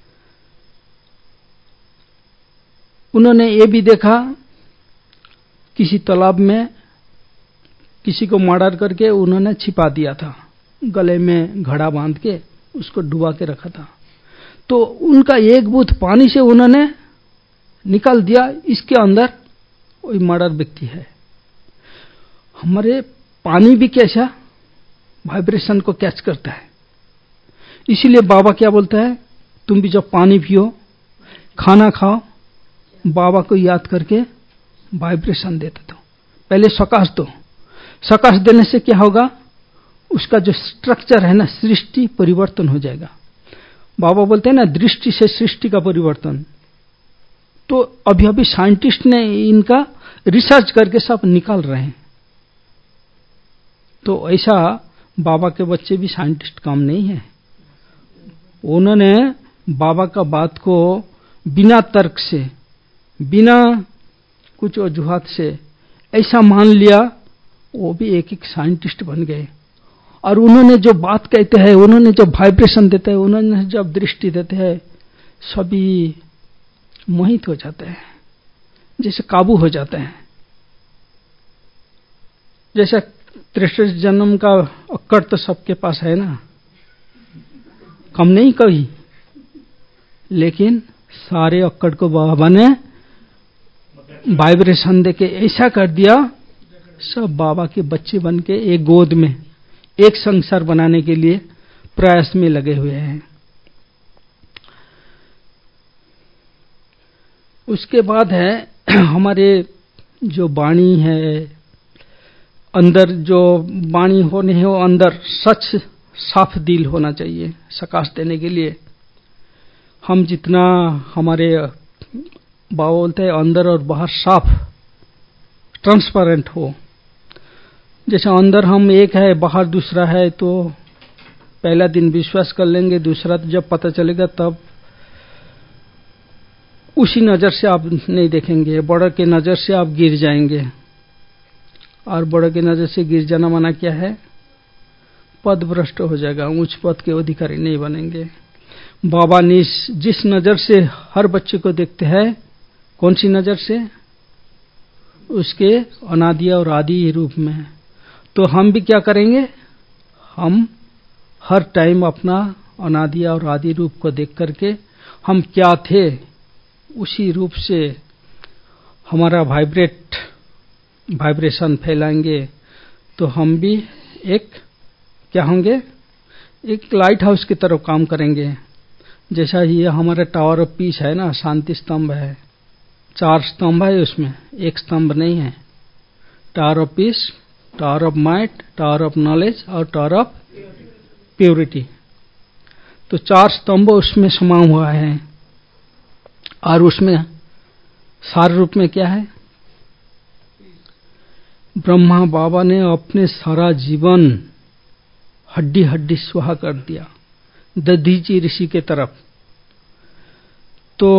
उन्होंने ये भी देखा किसी तालाब में किसी को मर्डर करके उन्होंने छिपा दिया था, गले में घड़ा बांध के उसको डुबा के रखा था। तो उनका एक बूंद पानी से उन्होंने निकाल दिया, इसके अंदर वही मर्डर व्यक्ति है। हमारे पानी भी कैसा वाइब्रेशन को कैच करता है। इसीलिए बाबा क्या बोलता है, तुम भी जब पानी पियो, खाना खाओ, बाबा को याद करके वाइब्रेशन देते दो, पहले सकाश दो। सकाश देने से क्या होगा, उसका जो स्ट्रक्चर है ना, सृष्टि परिवर्तन हो जाएगा। बाबा बोलते हैं ना, दृष्टि से सृष्टि का परिवर्तन। तो अभी अभी साइंटिस्ट ने इनका रिसर्च करके सब निकाल रहे हैं। तो ऐसा बाबा के बच्चे भी साइंटिस्ट काम नहीं है। उन्होंने बाबा का बात को बिना तर्क से, बिना कुछ वजूहात से ऐसा मान लिया, वो भी एक एक साइंटिस्ट बन गए। और उन्होंने जो बात कहते हैं, उन्होंने जब वाइब्रेशन देते हैं, उन्होंने जब दृष्टि देते हैं, सभी मोहित हो जाते हैं, जैसे काबू हो जाते हैं। जैसे तिरसठ जन्म का अक्कड़ तो सबके पास है ना, कम नहीं कभी, लेकिन सारे अक्कड़ को बाबा ने वाइब्रेशन देके ऐसा कर दिया, सब बाबा के बच्चे बन के एक गोद में एक संसार बनाने के लिए प्रयास में लगे हुए हैं। उसके बाद है हमारे जो वाणी है, अंदर जो वाणी होने है, वो अंदर सच साफ दिल होना चाहिए सकाश देने के लिए। हम जितना, हमारे बाबा बोलते हैं अंदर और बाहर साफ ट्रांसपेरेंट हो। जैसे अंदर हम एक है, बाहर दूसरा है, तो पहला दिन विश्वास कर लेंगे, दूसरा जब पता चलेगा तब उसी नजर से आप नहीं देखेंगे, बड़े के नजर से आप गिर जाएंगे। और बड़े के नजर से गिर जाना माना क्या है, पद भ्रष्ट हो जाएगा, उच्च पद के अधिकारी नहीं बनेंगे। बाबा ने जिस नजर से हर बच्चे को देखते हैं, कौन सी नजर से, उसके अनादि और आदि रूप में। तो हम भी क्या करेंगे, हम हर टाइम अपना अनादि और आदि रूप को देख करके हम क्या थे उसी रूप से हमारा वाइब्रेट वाइब्रेशन फैलाएंगे। तो हम भी एक क्या होंगे, एक लाइट हाउस की तरफ काम करेंगे। जैसा ये हमारा टावर ऑफ पीस है ना, शांति स्तंभ है, चार स्तंभ है उसमें, एक स्तंभ नहीं है। Tower of peace, tower of might, tower of knowledge और टावर ऑफ प्योरिटी। तो चार स्तंभ उसमें समा हुआ है। और उसमें सार रूप में क्या है, ब्रह्मा बाबा ने अपने सारा जीवन हड्डी हड्डी सुहा कर दिया दधीची ऋषि के तरफ। तो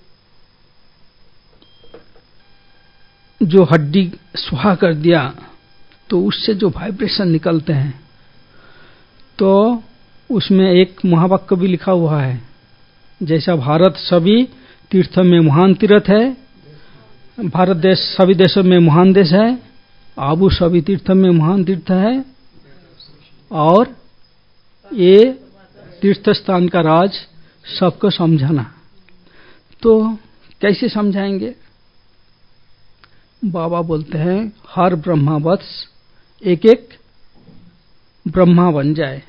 जो हड्डी सुहा कर दिया, तो उससे जो वाइब्रेशन निकलते हैं, तो उसमें एक महावाक्य भी लिखा हुआ है, जैसा भारत सभी तीर्थ में महान तीर्थ है, भारत देश सभी देशों में महान देश है, आबू सभी तीर्थ में महान तीर्थ है, और ये तीर्थ स्थान का राज सबको समझाना। तो कैसे समझाएंगे, बाबा बोलते हैं हर ब्रह्मावत्स एक एक ब्रह्मा बन जाए।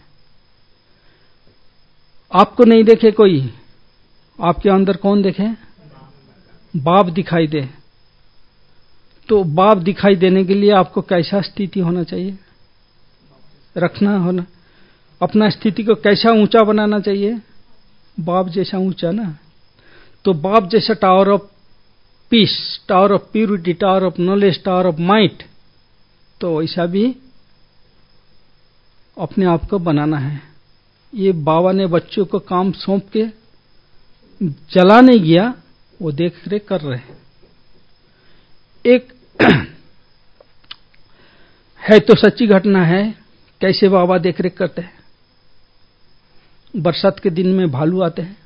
आपको नहीं देखे कोई, आपके अंदर कौन देखे? बाप दिखाई दे। तो बाप दिखाई देने के लिए आपको कैसा स्थिति होना चाहिए? रखना होना, अपना स्थिति को कैसा ऊंचा बनाना चाहिए? बाप जैसा ऊंचा ना। तो बाप जैसा tower of peace, tower of purity, tower of knowledge, tower of might, तो ऐसा भी अपने आप को बनाना है। ये बाबा ने बच्चों को काम सौंप के चला नहीं गया, वो देख रेख कर रहे हैं। एक है तो सच्ची घटना है, कैसे बाबा देख रेख करते हैं। बरसात के दिन में भालू आते हैं,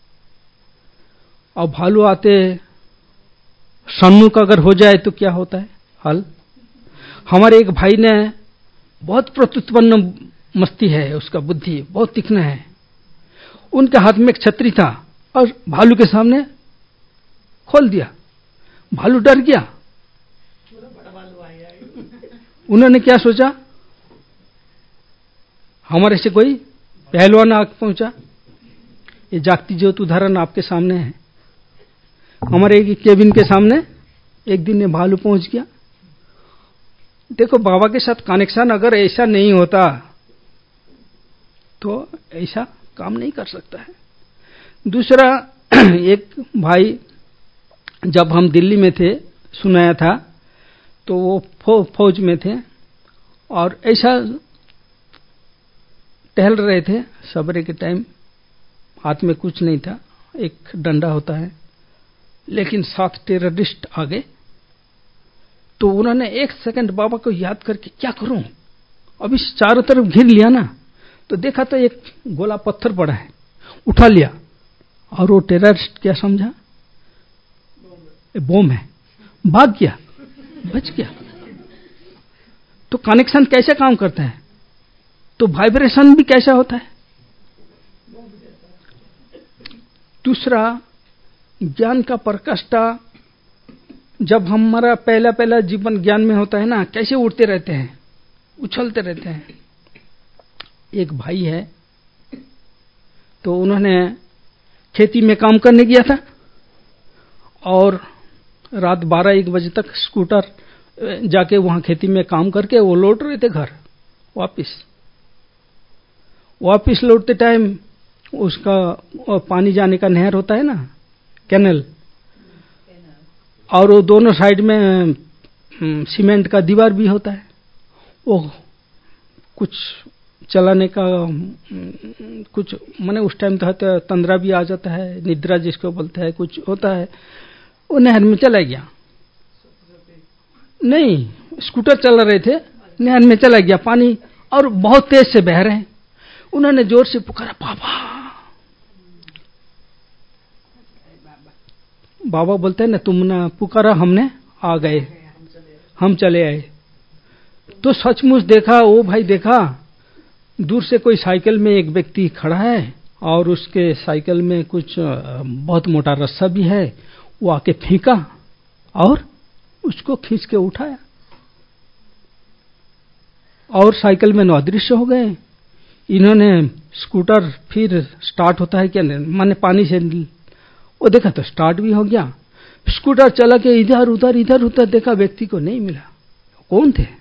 और भालू आते सन्मुख अगर हो जाए तो क्या होता है? हल। हमारे एक भाई ने बहुत प्रत्युत्पन्न मस्ती है, उसका बुद्धि बहुत तीक्ष्ण है। उनके हाथ में एक छतरी था और भालू के सामने खोल दिया, भालू डर गया। उन्होंने क्या सोचा? हमारे से कोई पहलवान आग पहुंचा। ये जागती ज्योत उदाहरण आपके सामने है। हमारे एक केबिन के सामने एक दिन ये भालू पहुंच गया। देखो, बाबा के साथ कनेक्शन अगर ऐसा नहीं होता तो ऐसा काम नहीं कर सकता है। दूसरा, एक भाई जब हम दिल्ली में थे, सुनाया था, तो वो फौ, फौज में थे और ऐसा टहल रहे थे सवेरे के टाइम। हाथ में कुछ नहीं था, एक डंडा होता है, लेकिन सात टेररिस्ट आ गए। तो उन्होंने एक सेकंड बाबा को याद करके, क्या करूं, अभी चारों तरफ घिर लिया ना, तो देखा तो एक गोला पत्थर पड़ा है, उठा लिया, और वो टेररिस्ट क्या समझा? बम है, भाग गया, बच गया। तो कनेक्शन कैसे काम करता है? तो वाइब्रेशन भी कैसा होता है? दूसरा, ज्ञान का प्रकाष्ठा जब हमारा पहला पहला जीवन ज्ञान में होता है ना, कैसे उड़ते रहते हैं, उछलते रहते हैं। एक भाई है, तो उन्होंने खेती में काम करने गया था और रात बारह एक बजे तक स्कूटर जाके वहां खेती में काम करके वो लौट रहे थे घर वापिस। वापिस लौटते टाइम उसका पानी जाने का नहर होता है ना, कैनल, और वो दोनों साइड में सीमेंट का दीवार भी होता है। वो कुछ चलाने का कुछ माने उस टाइम तो तंद्रा भी आ जाता है, निद्रा जिसको बोलते हैं, कुछ होता है। वो नहर में चला गया। नहीं, स्कूटर चला रहे थे, नहर में चला गया पानी, और बहुत तेज से बह रहे हैं। उन्होंने जोर से पुकारा, बाबा। बाबा बोलते हैं ना, तुमने पुकारा, हमने आ गए, हम चले आए। तो सचमुच देखा, वो भाई देखा दूर से कोई साइकिल में एक व्यक्ति खड़ा है और उसके साइकिल में कुछ बहुत मोटा रस्सा भी है। वो आके फेंका और उसको खींच के उठाया और साइकिल में अदृश्य हो गए। इन्होंने स्कूटर फिर स्टार्ट होता है क्या, माने पानी से वो देखा तो स्टार्ट भी हो गया। स्कूटर चला के इधर उधर इधर उधर देखा, व्यक्ति को नहीं मिला। कौन थे?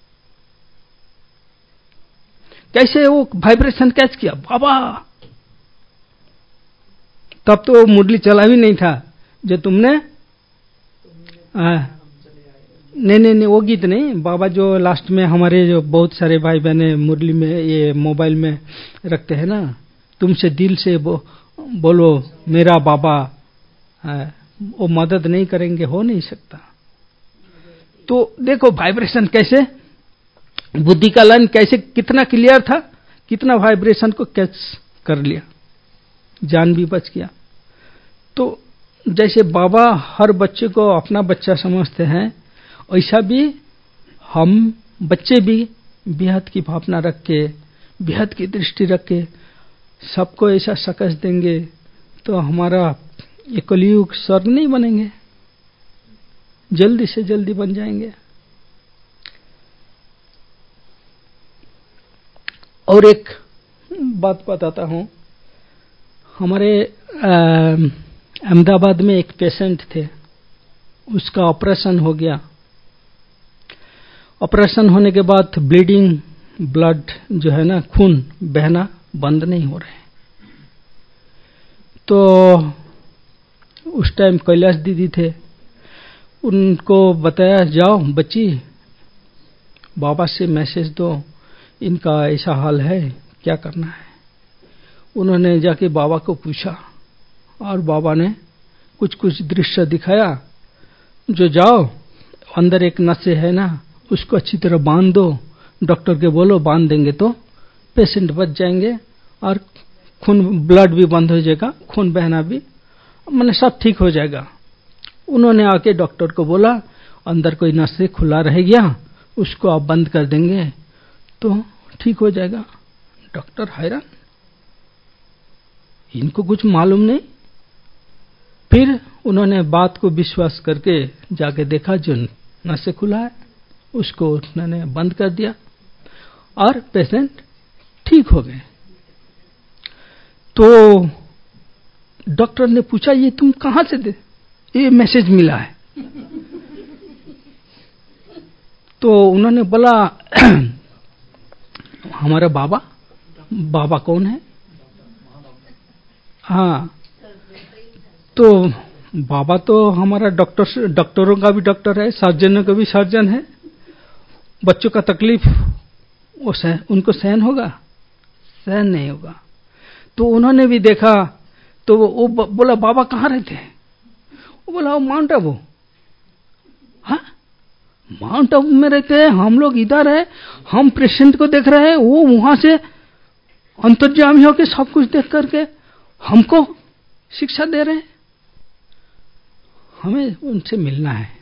कैसे वो वाइब्रेशन कैच किया? बाबा। तब तो मुरली चला भी नहीं था जो तुमने नहीं नहीं नहीं वो गीत नहीं। बाबा जो लास्ट में हमारे जो बहुत सारे भाई बहने मुरली में ये मोबाइल में रखते हैं ना, तुमसे दिल से बो, बोलो मेरा बाबा, वो मदद नहीं करेंगे, हो नहीं सकता। तो देखो वाइब्रेशन कैसे, बुद्धि का लाइन कैसे कितना क्लियर था, कितना वाइब्रेशन को कैच कर लिया, जान भी बच गया। तो जैसे बाबा हर बच्चे को अपना बच्चा समझते हैं, ऐसा भी हम बच्चे भी बेहद की भावना रख के, बेहद की दृष्टि रख के सबको ऐसा सकस देंगे तो हमारा ये कलियुग स्वर्ग नहीं बनेंगे। जल्दी से जल्दी बन जाएंगे। और एक बात बताता हूं, हमारे अहमदाबाद में एक पेशेंट थे, उसका ऑपरेशन हो गया। ऑपरेशन होने के बाद ब्लीडिंग, ब्लड जो है ना, खून बहना बंद नहीं हो रहे। तो उस टाइम कैलाश दीदी थे, उनको बताया, जाओ बच्ची, बाबा से मैसेज दो, इनका ऐसा हाल है, क्या करना है। उन्होंने जाके बाबा को पूछा और बाबा ने कुछ कुछ दृश्य दिखाया, जो जाओ अंदर एक नसें है ना, उसको अच्छी तरह बांध दो, डॉक्टर के बोलो बांध देंगे तो पेशेंट बच जाएंगे और खून, ब्लड भी बंद हो जाएगा, खून बहना भी, मैंने सब ठीक हो जाएगा। उन्होंने आके डॉक्टर को बोला, अंदर कोई नसें खुला रह गया, उसको आप बंद कर देंगे तो ठीक हो जाएगा। डॉक्टर हैरान, इनको कुछ मालूम नहीं। फिर उन्होंने बात को विश्वास करके जाके देखा, जो नसें खुला है उसको उन्होंने बंद कर दिया और पेशेंट ठीक हो गए। तो डॉक्टर ने पूछा, ये तुम कहां से दे, ये मैसेज मिला है? तो उन्होंने बोला, हमारा बाबा। बाबा कौन है? हाँ, तो बाबा तो हमारा डॉक्टर, डॉक्टरों का भी डॉक्टर है, सर्जनों का भी सर्जन है। बच्चों का तकलीफ वो सहन, उनको सहन होगा? सहन नहीं होगा। तो उन्होंने भी देखा, तो वो बोला, बाबा कहाँ रहते हैं? वो बोला, माउंट आबू। हाँ, माउंट आबू में रहते हैं, हम लोग इधर है, हम पेशेंट को देख रहे हैं, वो वहां से अंतर्यामी होकर सब कुछ देख करके हमको शिक्षा दे रहे हैं। हमें उनसे मिलना है।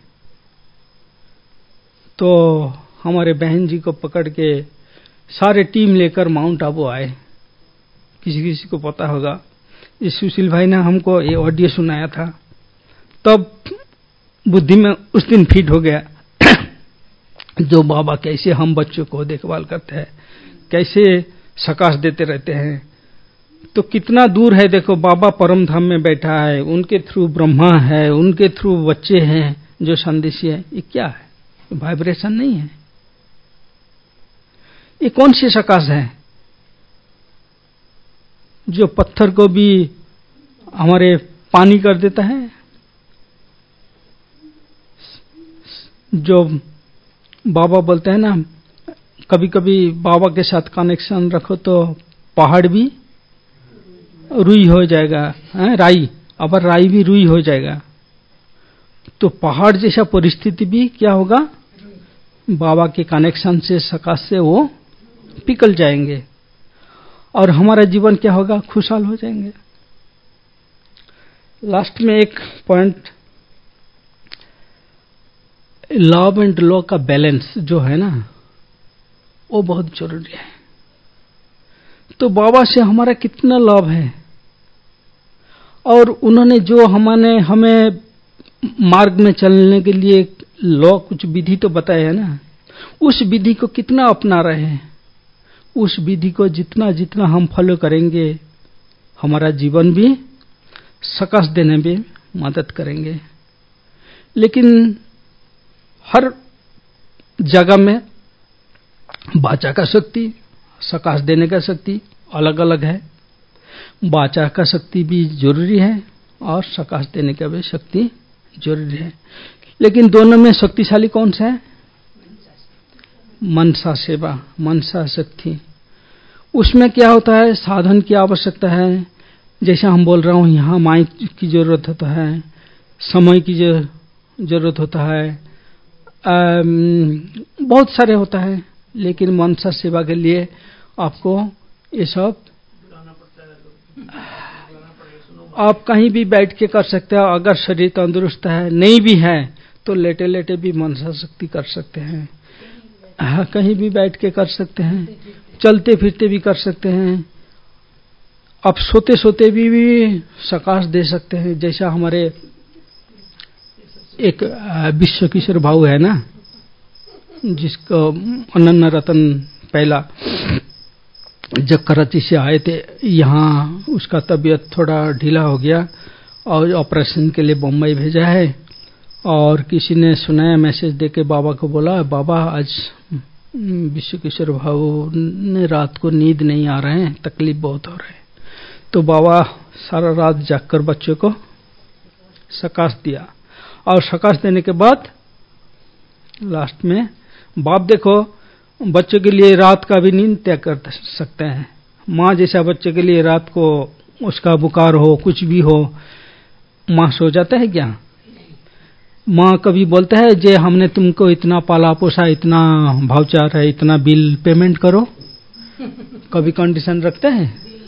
तो हमारे बहन जी को पकड़ के सारे टीम लेकर माउंट आबू आए। किसी किसी को पता होगा, ये सुशील भाई ने हमको ये ऑडियो सुनाया था, तब बुद्धि में उस दिन फिट हो गया जो बाबा कैसे हम बच्चों को देखभाल करते हैं, कैसे सकाश देते रहते हैं। तो कितना दूर है, देखो बाबा परम धाम में बैठा है, उनके थ्रू ब्रह्मा है, उनके थ्रू बच्चे हैं जो संदेशी है। ये क्या है? वाइब्रेशन नहीं है? ये कौन सी सकाश है जो पत्थर को भी हमारे पानी कर देता है? जो बाबा बोलते हैं ना, कभी कभी बाबा के साथ कनेक्शन रखो तो पहाड़ भी रुई हो जाएगा, है राई, अब राई भी रुई हो जाएगा। तो पहाड़ जैसा परिस्थिति भी क्या होगा, बाबा के कनेक्शन से, सकाश से वो पिघल जाएंगे और हमारा जीवन क्या होगा, खुशहाल हो जाएंगे। लास्ट में एक पॉइंट, लव एंड लॉ का बैलेंस जो है ना, वो बहुत जरूरी है। तो बाबा से हमारा कितना लव है, और उन्होंने जो हमारे हमें मार्ग में चलने के लिए लॉ, कुछ विधि तो बताया है ना, उस विधि को कितना अपना रहे हैं। उस विधि को जितना जितना हम फॉलो करेंगे, हमारा जीवन भी सकाश देने में मदद करेंगे। लेकिन हर जगह में वाचा का शक्ति, सकाश देने का शक्ति अलग अलग है। वाचा का शक्ति भी जरूरी है और सकाश देने का भी शक्ति जरूरी है। लेकिन दोनों में शक्तिशाली कौन सा है? मनसा सेवा, मनसा शक्ति। उसमें क्या होता है, साधन की आवश्यकता है। जैसे हम बोल रहा हूं, यहाँ माइक की जरूरत होता है, समय की जरूरत होता है, बहुत सारे होता है। लेकिन मनसा सेवा के लिए आपको ये सब आप कहीं भी बैठ के कर सकते हो। अगर शरीर तंदुरुस्त है, नहीं भी है तो लेटे लेटे भी मनसा शक्ति कर सकते हैं। हाँ, कहीं भी बैठ के कर सकते हैं, चलते फिरते भी कर सकते हैं, अब सोते सोते भी, भी सकाश दे सकते हैं। जैसा हमारे एक विश्व किशोर भाऊ है ना, जिसको अनन्य रतन पहला जब कराची से आए थे यहाँ, उसका तबीयत थोड़ा ढीला हो गया और ऑपरेशन के लिए बम्बई भेजा है। और किसी ने सुनाया मैसेज देके बाबा को बोला, बाबा आज विश्व किशोर भाऊ ने रात को नींद नहीं आ रहे हैं, तकलीफ बहुत हो रहे हैं। तो बाबा सारा रात जागकर बच्चों को सकाश दिया और सकाश देने के बाद लास्ट में बाप देखो बच्चों के लिए रात का भी नींद त्याग कर सकते हैं। माँ जैसा बच्चे के लिए रात को उसका बुखार हो कुछ भी हो, माँ सो जाता है क्या? माँ कभी बोलता है जे हमने तुमको इतना पाला पोसा, इतना भावचार है, इतना बिल पेमेंट करो? कभी कंडीशन रखते हैं?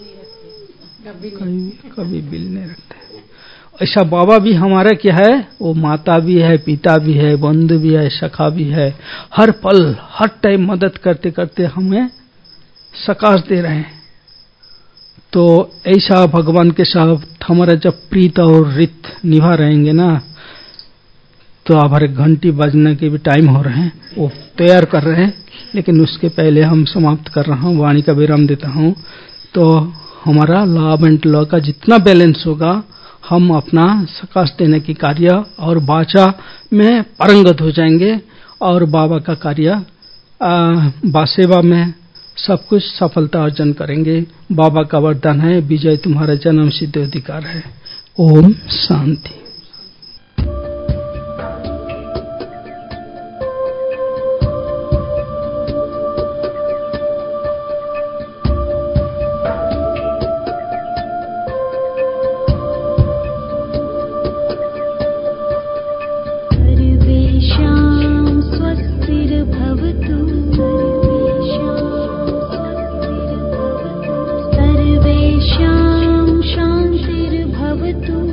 कभी कभी बिल नहीं रखते। ऐसा बाबा भी हमारा क्या है, वो माता भी है, पिता भी है, बंधु भी है, सखा भी है। हर पल हर टाइम मदद करते करते हमें सकाश दे रहे हैं। तो ऐसा भगवान के साथ हमारा जब प्रीत और रित निभा रहेंगे ना, तो हमारे घंटी बजने के भी टाइम हो रहे हैं, वो तैयार कर रहे हैं। लेकिन उसके पहले हम समाप्त कर रहा हूँ, वाणी का विराम देता हूँ। तो हमारा लव एंड लॉ का जितना बैलेंस होगा, हम अपना सकाश देने की कार्य और वाचा में पारंगत हो जाएंगे और बाबा का कार्य बासेवा में सब कुछ सफलता अर्जन करेंगे। बाबा का वरदान है, विजय तुम्हारा जन्म सिद्ध अधिकार है। ओम शांति। सर्वेषां शान्तिर्भवतु।